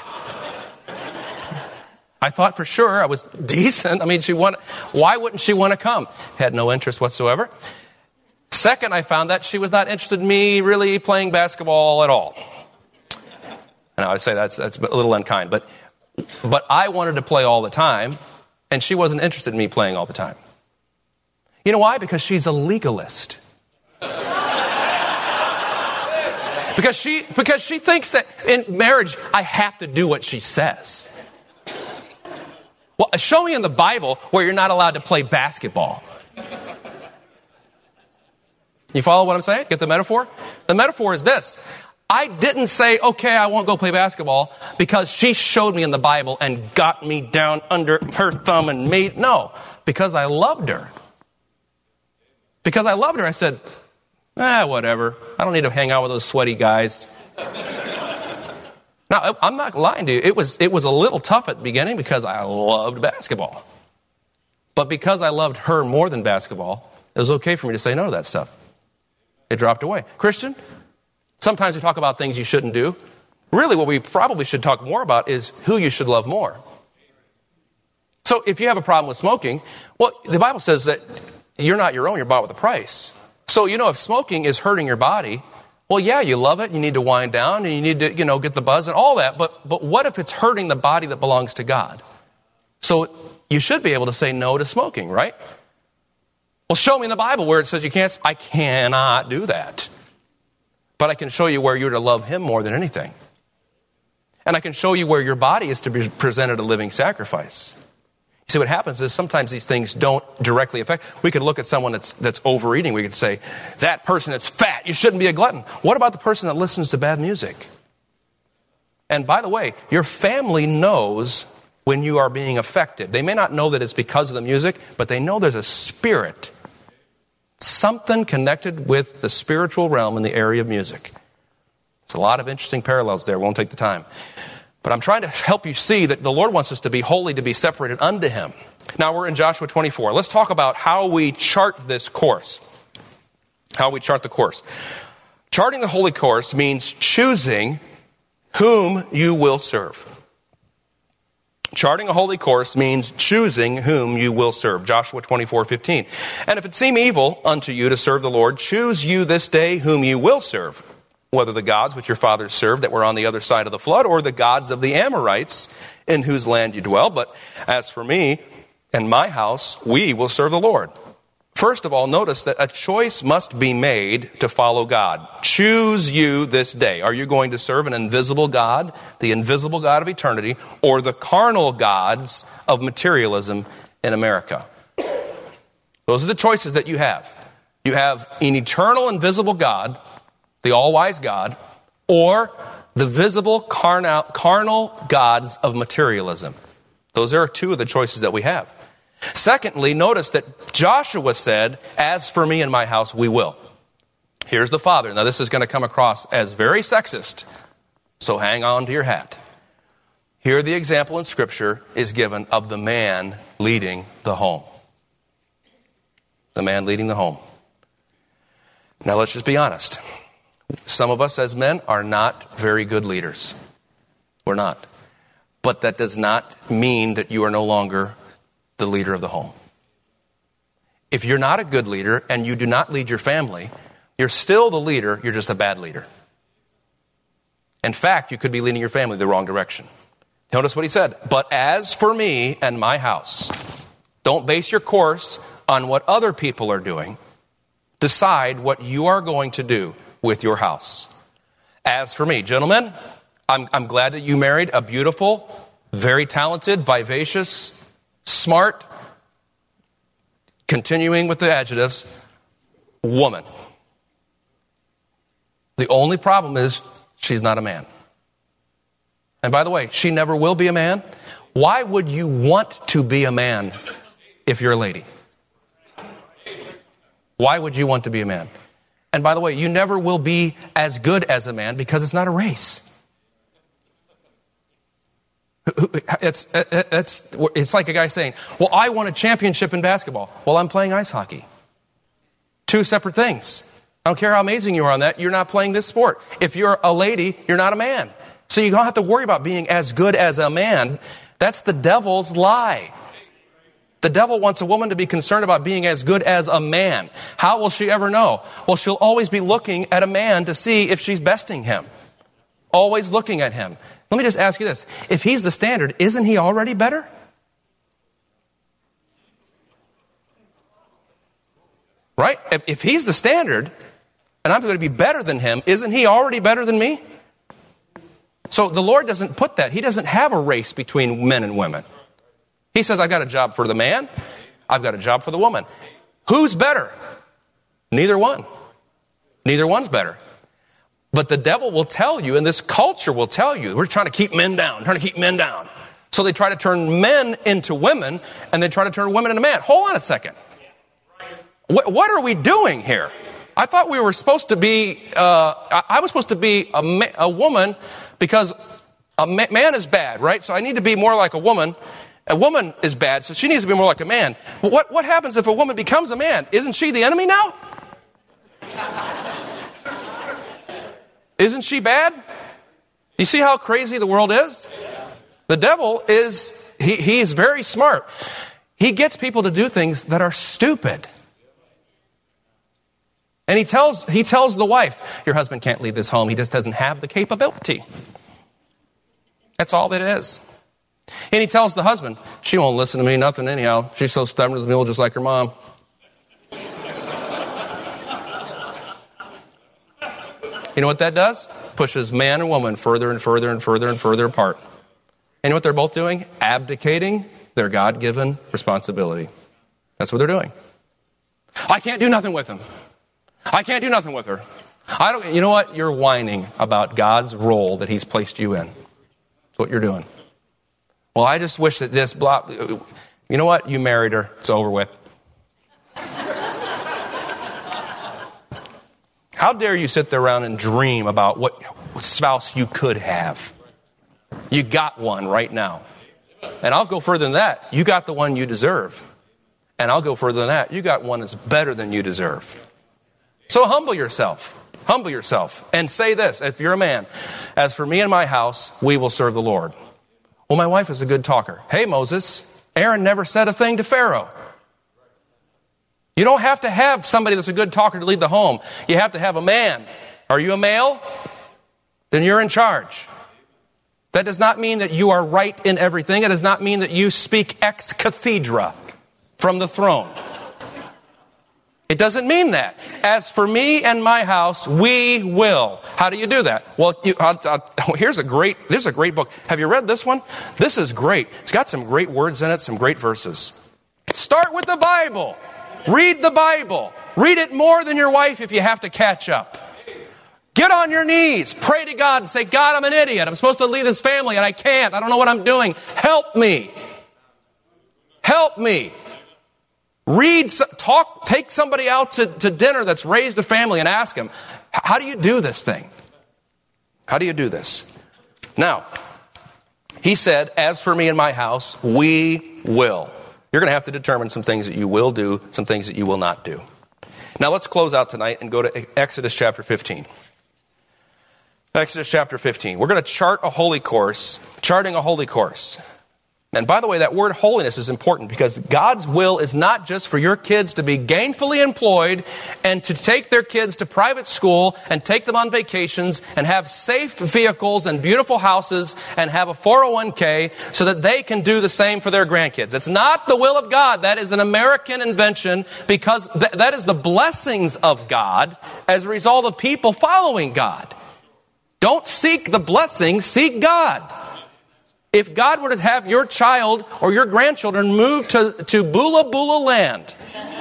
I thought for sure I was decent. I mean, she wanted, why wouldn't she want to come? Had no interest whatsoever. Second, I found that she was not interested in me really playing basketball at all. And know, I say that's that's a little unkind, but but I wanted to play all the time, and she wasn't interested in me playing all the time. You know why? Because she's a legalist. Because she because she thinks that in marriage I have to do what she says. Well, show me in the Bible where you're not allowed to play basketball. You follow what I'm saying? Get the metaphor? The metaphor is this. I didn't say, okay, I won't go play basketball because she showed me in the Bible and got me down under her thumb and made, no, because I loved her. Because I loved her, I said, ah, whatever. I don't need to hang out with those sweaty guys. Now, I'm not lying to you. It was, it was a little tough at the beginning because I loved basketball. But because I loved her more than basketball, it was okay for me to say no to that stuff. It dropped away. Christian, sometimes we talk about things you shouldn't do. Really, what we probably should talk more about is who you should love more. So if you have a problem with smoking, well, the Bible says that you're not your own, you're bought with a price. So, you know, if smoking is hurting your body, well, yeah, you love it, you need to wind down, and you need to, you know, get the buzz and all that, but but what if it's hurting the body that belongs to God? So you should be able to say no to smoking, right? Well, show me in the Bible where it says you can't. I cannot do that. But I can show you where you're to love him more than anything. And I can show you where your body is to be presented a living sacrifice. You see, what happens is sometimes these things don't directly affect. We could look at someone that's that's overeating. We could say, that person is fat. You shouldn't be a glutton. What about the person that listens to bad music? And by the way, your family knows when you are being affected. They may not know that it's because of the music, but they know there's a spirit. Something connected with the spiritual realm in the area of music. There's a lot of interesting parallels there. We won't take the time. But I'm trying to help you see that the Lord wants us to be holy, to be separated unto him. Now we're in Joshua twenty-four. Let's talk about how we chart this course. How we chart the course. Charting the holy course means choosing whom you will serve. Charting a holy course means choosing whom you will serve. Joshua twenty-four fifteen. And if it seem evil unto you to serve the Lord, choose you this day whom you will serve, whether the gods which your fathers served that were on the other side of the flood, or the gods of the Amorites in whose land you dwell. But as for me and my house, we will serve the Lord. First of all, notice that a choice must be made to follow God. Choose you this day. Are you going to serve an invisible God, the invisible God of eternity, or the carnal gods of materialism in America? Those are the choices that you have. You have an eternal, invisible God, the all-wise God, or the visible carnal, carnal gods of materialism. Those are two of the choices that we have. Secondly, notice that Joshua said, as for me and my house, we will. Here's the father. Now, this is going to come across as very sexist, so hang on to your hat. Here, the example in Scripture is given of the man leading the home. The man leading the home. Now, let's just be honest. Some of us as men are not very good leaders. We're not. But that does not mean that you are no longer the leader of the home. If you're not a good leader and you do not lead your family, you're still the leader, you're just a bad leader. In fact, you could be leading your family the wrong direction. Notice what he said, but as for me and my house, don't base your course on what other people are doing. Decide what you are going to do with your house. As for me, gentlemen, I'm, I'm glad that you married a beautiful, very talented, vivacious, smart, continuing with the adjectives, woman. The only problem is she's not a man. And by the way, she never will be a man. Why would you want to be a man if you're a lady? Why would you want to be a man? And by the way, you never will be as good as a man because it's not a race. It's, it's, it's like a guy saying, well, I won a championship in basketball. Well, I'm playing ice hockey. Two separate things. I don't care how amazing you are on that. You're not playing this sport. If you're a lady, you're not a man. So you don't have to worry about being as good as a man. That's the devil's lie. The devil wants a woman to be concerned about being as good as a man. How will she ever know? Well, she'll always be looking at a man to see if she's besting him. always looking at him. Let me just ask you this. If he's the standard, isn't he already better? Right? If, if he's the standard, and I'm going to be better than him, isn't he already better than me? So the Lord doesn't put that. He doesn't have a race between men and women. He says, I've got a job for the man. I've got a job for the woman. Who's better? Neither one. Neither one's better. But the devil will tell you, and this culture will tell you, we're trying to keep men down, trying to keep men down. So they try to turn men into women, and they try to turn women into men. Hold on a second. What, what are we doing here? I thought we were supposed to be, uh, I, I was supposed to be a, ma- a woman because a ma- man is bad, right? So I need to be more like a woman. A woman is bad, so she needs to be more like a man. What, what happens if a woman becomes a man? Isn't she the enemy now? Isn't she bad? You see how crazy the world is? The devil is, he, he is very smart. He gets people to do things that are stupid. And he tells, he tells the wife, your husband can't leave this home. He just doesn't have the capability. That's all that it is. And he tells the husband, she won't listen to me, nothing anyhow. She's so stubborn as a mule, just like her mom. You know what that does? Pushes man and woman further and further and further and further apart. And you know what they're both doing? Abdicating their God-given responsibility. That's what they're doing. I can't do nothing with him. I can't do nothing with her. I don't. You know what? You're whining about God's role that he's placed you in. That's what you're doing. Well, I just wish that this blah. You know what? You married her. It's over with. How dare you sit there around and dream about what spouse you could have? You got one right now. And I'll go further than that. You got the one you deserve. And I'll go further than that. You got one that's better than you deserve. So humble yourself. Humble yourself. And say this, if you're a man, as for me and my house, we will serve the Lord. Well, my wife is a good talker. Hey, Moses, Aaron never said a thing to Pharaoh. You don't have to have somebody that's a good talker to lead the home. You have to have a man. Are you a male? Then you're in charge. That does not mean that you are right in everything. It does not mean that you speak ex cathedra from the throne. It doesn't mean that. As for me and my house, we will. How do you do that? Well, you, uh, uh, here's a great, this is a great book. Have you read this one? This is great. It's got some great words in it, some great verses. Start with the Bible. Read the Bible. Read it more than your wife if you have to catch up. Get on your knees. Pray to God and say, God, I'm an idiot. I'm supposed to lead this family and I can't. I don't know what I'm doing. Help me. Help me. Read, talk, take somebody out to, to dinner that's raised a family and ask them, how do you do this thing? How do you do this? Now, he said, as for me and my house, we will. You're going to have to determine some things that you will do, some things that you will not do. Now let's close out tonight and go to Exodus chapter fifteen. Exodus chapter fifteen. We're going to chart a holy course, charting a holy course. And by the way, that word holiness is important because God's will is not just for your kids to be gainfully employed and to take their kids to private school and take them on vacations and have safe vehicles and beautiful houses and have a four oh one k so that they can do the same for their grandkids. It's not the will of God. That is an American invention because th- that is the blessings of God as a result of people following God. Don't seek the blessings, seek God. If God were to have your child or your grandchildren move to, to Bula Bula land,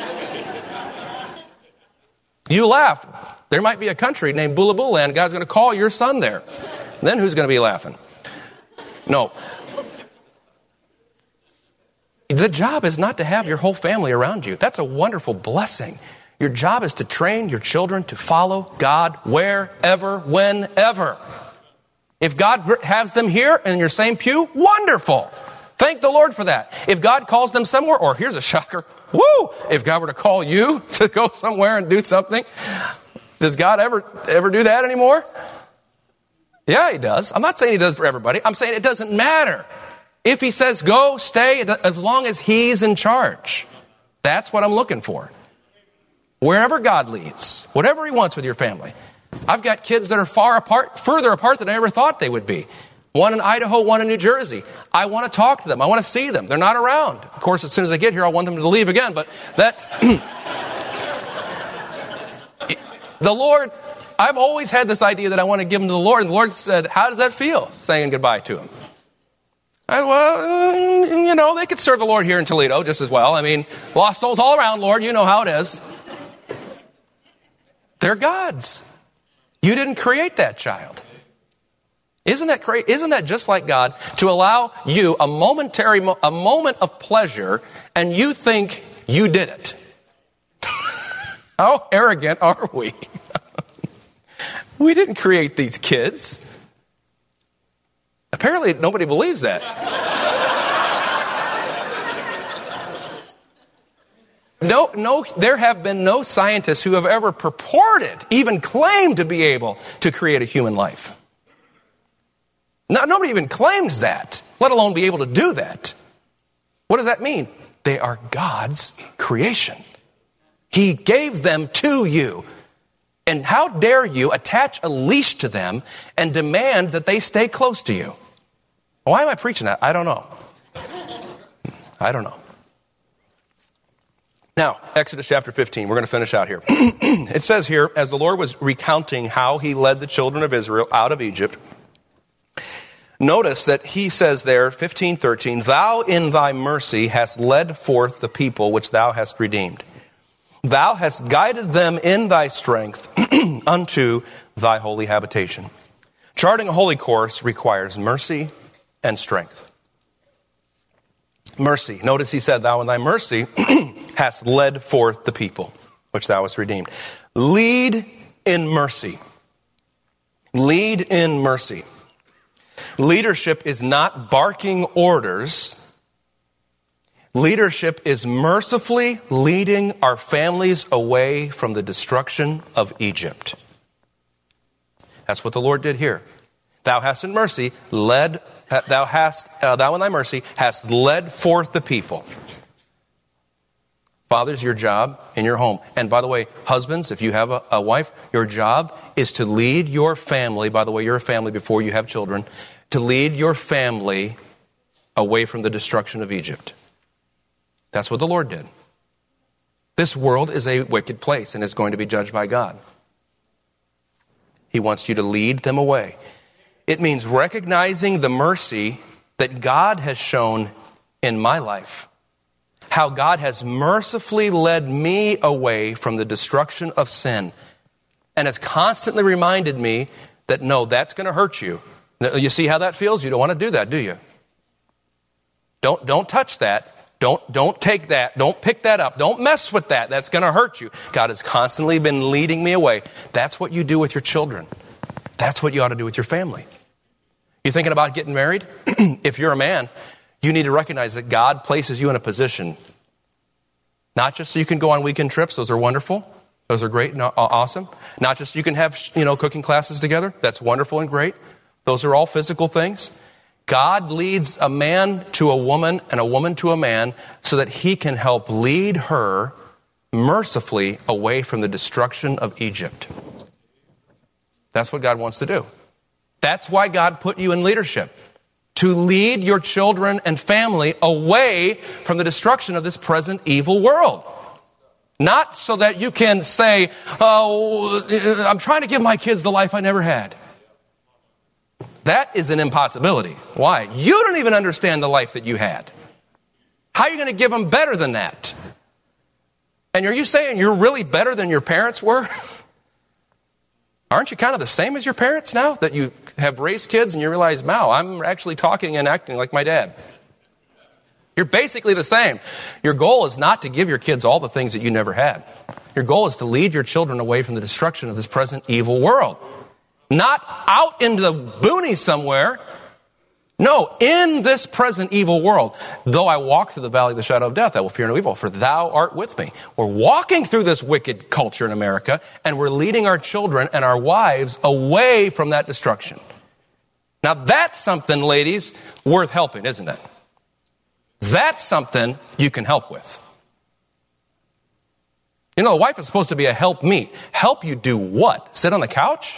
you laugh. There might be a country named Bula Bula land. God's going to call your son there. Then who's going to be laughing? No. The job is not to have your whole family around you. That's a wonderful blessing. Your job is to train your children to follow God wherever, whenever. If God has them here in your same pew, wonderful. Thank the Lord for that. If God calls them somewhere, or here's a shocker, woo! If God were to call you to go somewhere and do something, does God ever ever do that anymore? Yeah, he does. I'm not saying he does for everybody. I'm saying it doesn't matter. If he says go, stay, as long as he's in charge. That's what I'm looking for. Wherever God leads, whatever he wants with your family. I've got kids that are far apart, further apart than I ever thought they would be. One in Idaho, one in New Jersey. I want to talk to them. I want to see them. They're not around. Of course, as soon as I get here, I want them to leave again, but that's... The Lord, I've always had this idea that I want to give them to the Lord, and the Lord said, how does that feel, saying goodbye to him? I, well, you know, they could serve the Lord here in Toledo just as well. I mean, lost souls all around, Lord. You know how it is. They're God's. You didn't create that child. Isn't that crazy? Isn't that just like God to allow you a momentary, a moment of pleasure, and you think you did it? How arrogant are we? We didn't create these kids. Apparently, nobody believes that. No, no, there have been no scientists who have ever purported, even claimed to be able to create a human life. No, nobody even claims that, let alone be able to do that. What does that mean? They are God's creation. He gave them to you. And how dare you attach a leash to them and demand that they stay close to you? Why am I preaching that? I don't know. I don't know. Now, Exodus chapter fifteen, we're going to finish out here. It says here, as the Lord was recounting how he led the children of Israel out of Egypt, notice that he says there, fifteen thirteen, thou in thy mercy hast led forth the people which thou hast redeemed. Thou hast guided them in thy strength unto thy holy habitation. Charting a holy course requires mercy and strength. Mercy. Notice he said, thou in thy mercy hast led forth the people which thou hast redeemed. Lead in mercy. Lead in mercy. Leadership is not barking orders. Leadership is mercifully leading our families away from the destruction of Egypt. That's what the Lord did here. Thou hast in mercy led, thou hast, uh, thou in thy mercy hast led forth the people. Fathers, your job in your home. And by the way, husbands, if you have a, a wife, your job is to lead your family. By the way, you're a family before you have children. To lead your family away from the destruction of Egypt. That's what the Lord did. This world is a wicked place and is going to be judged by God. He wants you to lead them away. It means recognizing the mercy that God has shown in my life. How God has mercifully led me away from the destruction of sin. And has constantly reminded me that no, that's going to hurt you. You see how that feels? You don't want to do that, do you? Don't, don't touch that. Don't, don't take that. Don't pick that up. Don't mess with that. That's going to hurt you. God has constantly been leading me away. That's what you do with your children. That's what you ought to do with your family. You thinking about getting married? If you're a man, you need to recognize that God places you in a position, not just so you can go on weekend trips. Those are wonderful. Those are great and awesome. Not just so you can have, you know, cooking classes together. That's wonderful and great. Those are all physical things. God leads a man to a woman and a woman to a man so that he can help lead her mercifully away from the destruction of Egypt. That's what God wants to do. That's why God put you in leadership. To lead your children and family away from the destruction of this present evil world. Not so that you can say, oh, I'm trying to give my kids the life I never had. That is an impossibility. Why? You don't even understand the life that you had. How are you going to give them better than that? And are you saying you're really better than your parents were? Aren't you kind of the same as your parents now that you have raised kids and you realize, wow, I'm actually talking and acting like my dad? You're basically the same. Your goal is not to give your kids all the things that you never had. Your goal is to lead your children away from the destruction of this present evil world. Not out into the boonies somewhere. No, in this present evil world. Though I walk through the valley of the shadow of death, I will fear no evil, for thou art with me. We're walking through this wicked culture in America, and we're leading our children and our wives away from that destruction. Now that's something, ladies, worth helping, isn't it? That's something you can help with. You know, a wife is supposed to be a help me. Help you do what? Sit on the couch?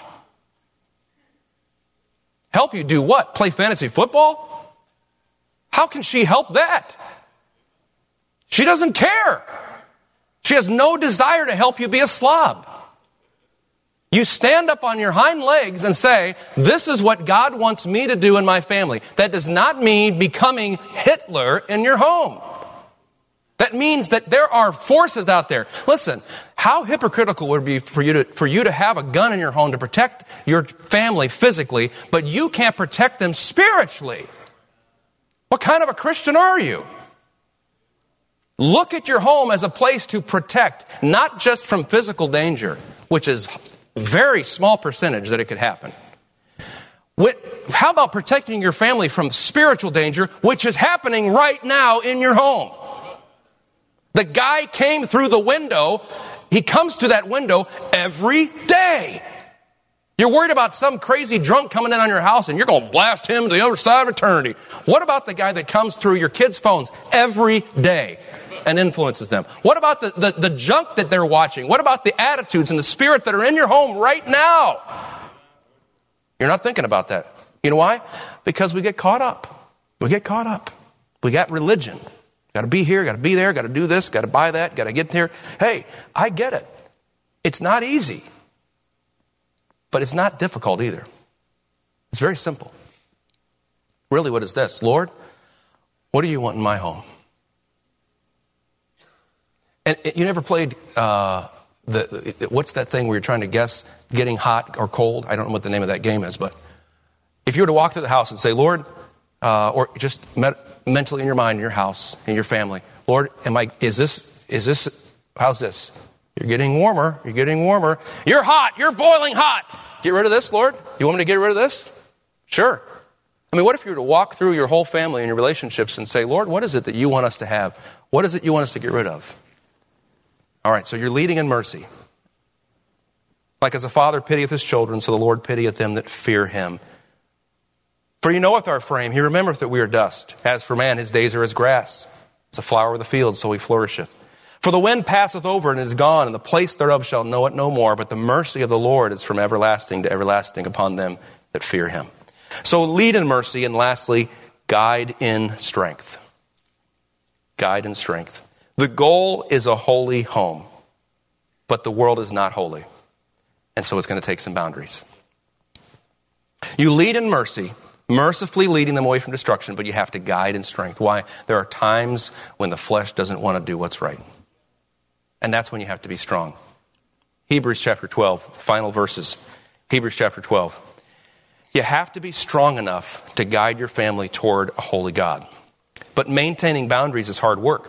Help you do what? Play fantasy football? How can she help that? She doesn't care. She has no desire to help you be a slob. You stand up on your hind legs and say, this is what God wants me to do in my family. That does not mean becoming Hitler in your home. That means that there are forces out there. Listen, how hypocritical would it be for you to, for you to have a gun in your home to protect your family physically, but you can't protect them spiritually? What kind of a Christian are you? Look at your home as a place to protect, not just from physical danger, which is a very small percentage that it could happen. How about protecting your family from spiritual danger, which is happening right now in your home? The guy came through the window. He comes through that window every day. You're worried about some crazy drunk coming in on your house and you're going to blast him to the other side of eternity. What about the guy that comes through your kids' phones every day and influences them? What about the, the, the junk that they're watching? What about the attitudes and the spirit that are in your home right now? You're not thinking about that. You know why? Because we get caught up. We get caught up. We got religion. Got to be here, got to be there, got to do this, got to buy that, got to get there. Hey, I get it. It's not easy. But it's not difficult either. It's very simple. Really, what is this? Lord, what do you want in my home? And you never played, uh, the, the what's that thing where you're trying to guess getting hot or cold? I don't know what the name of that game is, but if you were to walk through the house and say, Lord, uh, or just met, mentally in your mind, in your house, in your family, Lord, am I, is this, is this, how's this? You're getting warmer, you're getting warmer. You're hot, you're boiling hot. Get rid of this, Lord? You want me to get rid of this? Sure. I mean, what if you were to walk through your whole family and your relationships and say, Lord, what is it that you want us to have? What is it you want us to get rid of? All right, so you're leading in mercy. Like as a father pitieth his children, so the Lord pitieth them that fear him. For he knoweth our frame, he remembereth that we are dust. As for man, his days are as grass. It's a flower of the field, so he flourisheth. For the wind passeth over and is gone, and the place thereof shall know it no more. But the mercy of the Lord is from everlasting to everlasting upon them that fear him. So lead in mercy, and lastly, guide in strength. Guide in strength. The goal is a holy home, but the world is not holy. And so it's going to take some boundaries. You lead in mercy, mercifully leading them away from destruction, but you have to guide in strength. Why? There are times when the flesh doesn't want to do what's right. And that's when you have to be strong. Hebrews chapter twelve, final verses. Hebrews chapter twelve. You have to be strong enough to guide your family toward a holy God. But maintaining boundaries is hard work.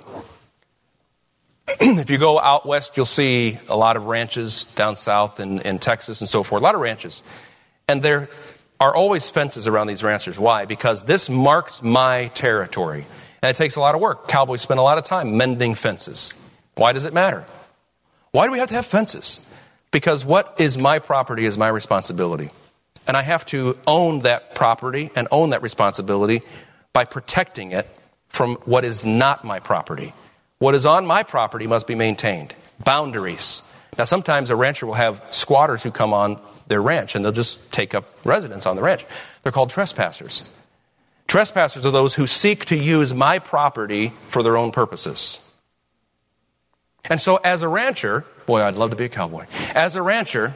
If you go out west, you'll see a lot of ranches down south in, in Texas and so forth. A lot of ranches. And there are always fences around these ranches. Why? Because this marks my territory. And it takes a lot of work. Cowboys spend a lot of time mending fences. Why does it matter? Why do we have to have fences? Because what is my property is my responsibility. And I have to own that property and own that responsibility by protecting it from what is not my property. What is on my property must be maintained. Boundaries. Now, sometimes a rancher will have squatters who come on their ranch, and they'll just take up residence on the ranch. They're called trespassers. Trespassers are those who seek to use my property for their own purposes. And so as a rancher, boy, I'd love to be a cowboy. As a rancher,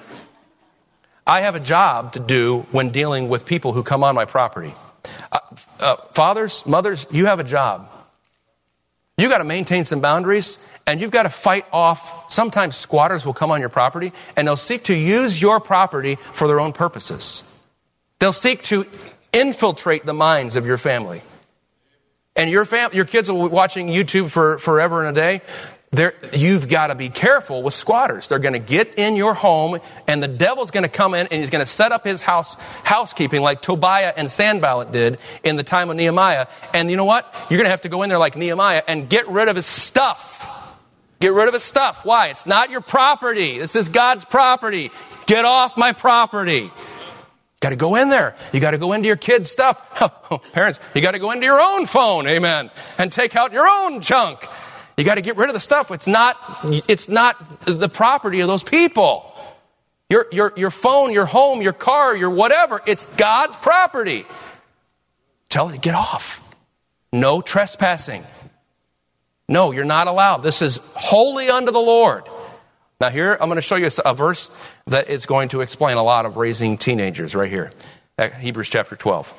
I have a job to do when dealing with people who come on my property. Uh, uh, fathers, mothers, you have a job. You got to maintain some boundaries, and you've got to fight off. Sometimes squatters will come on your property, and they'll seek to use your property for their own purposes. They'll seek to infiltrate the minds of your family. And your fam- your kids will be watching YouTube for forever and a day. There, you've got to be careful with squatters. They're going to get in your home, and the devil's going to come in, and he's going to set up his house housekeeping like Tobiah and Sanballat did in the time of Nehemiah. And you know what? You're going to have to go in there like Nehemiah and get rid of his stuff. Get rid of his stuff. Why? It's not your property. This is God's property. Get off my property. Got to go in there. You got to go into your kids' stuff. Parents, you got to go into your own phone, amen, and take out your own junk. You got to get rid of the stuff. It's not, it's not the property of those people. Your, your, your phone, your home, your car, your whatever, it's God's property. Tell it to get off. No trespassing. No, you're not allowed. This is holy unto the Lord. Now here, I'm going to show you a verse that is going to explain a lot of raising teenagers right here. Hebrews chapter twelve.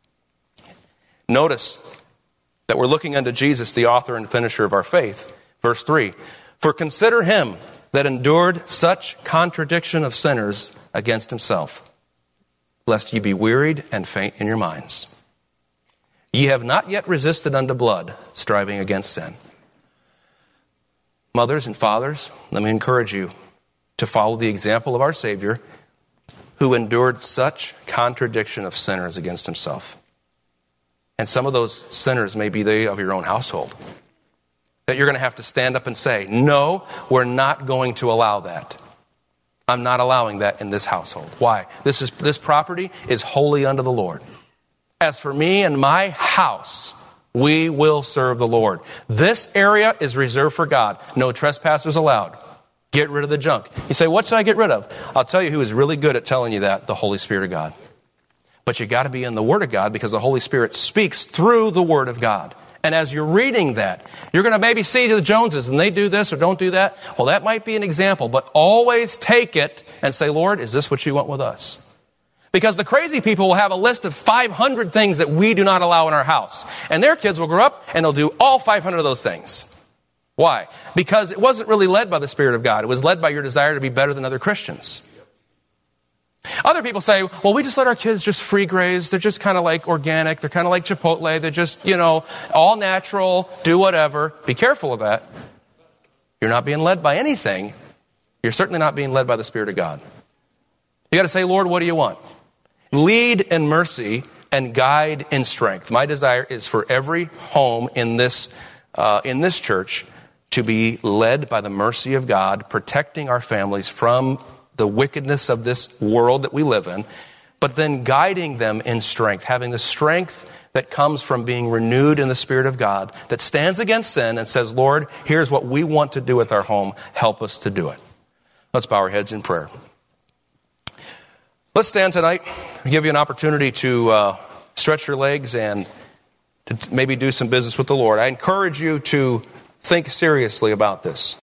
Notice that we're looking unto Jesus, the author and finisher of our faith. Verse three. For consider him that endured such contradiction of sinners against himself, lest ye be wearied and faint in your minds. Ye have not yet resisted unto blood, striving against sin. Mothers and fathers, let me encourage you to follow the example of our Savior, who endured such contradiction of sinners against himself. And some of those sinners may be they of your own household, that you're going to have to stand up and say, no, we're not going to allow that. I'm not allowing that in this household. Why? This is this property is holy unto the Lord. As for me and my house, we will serve the Lord. This area is reserved for God. No trespassers allowed. Get rid of the junk. You say, what should I get rid of? I'll tell you who is really good at telling you that, the Holy Spirit of God. But you got to be in the Word of God, because the Holy Spirit speaks through the Word of God. And as you're reading that, you're going to maybe see the Joneses, and they do this or don't do that. Well, that might be an example, but always take it and say, Lord, is this what you want with us? Because the crazy people will have a list of five hundred things that we do not allow in our house. And their kids will grow up and they'll do all five hundred of those things. Why? Because it wasn't really led by the Spirit of God. It was led by your desire to be better than other Christians. Other people say, well, we just let our kids just free graze. They're just kind of like organic. They're kind of like Chipotle. They're just, you know, all natural, do whatever. Be careful of that. You're not being led by anything. You're certainly not being led by the Spirit of God. You got to say, Lord, what do you want? Lead in mercy and guide in strength. My desire is for every home in this uh, in this church to be led by the mercy of God, protecting our families from the wickedness of this world that we live in, but then guiding them in strength, having the strength that comes from being renewed in the Spirit of God, that stands against sin and says, Lord, here's what we want to do with our home. Help us to do it. Let's bow our heads in prayer. Let's stand tonight and give you an opportunity to uh, stretch your legs and to maybe do some business with the Lord. I encourage you to think seriously about this.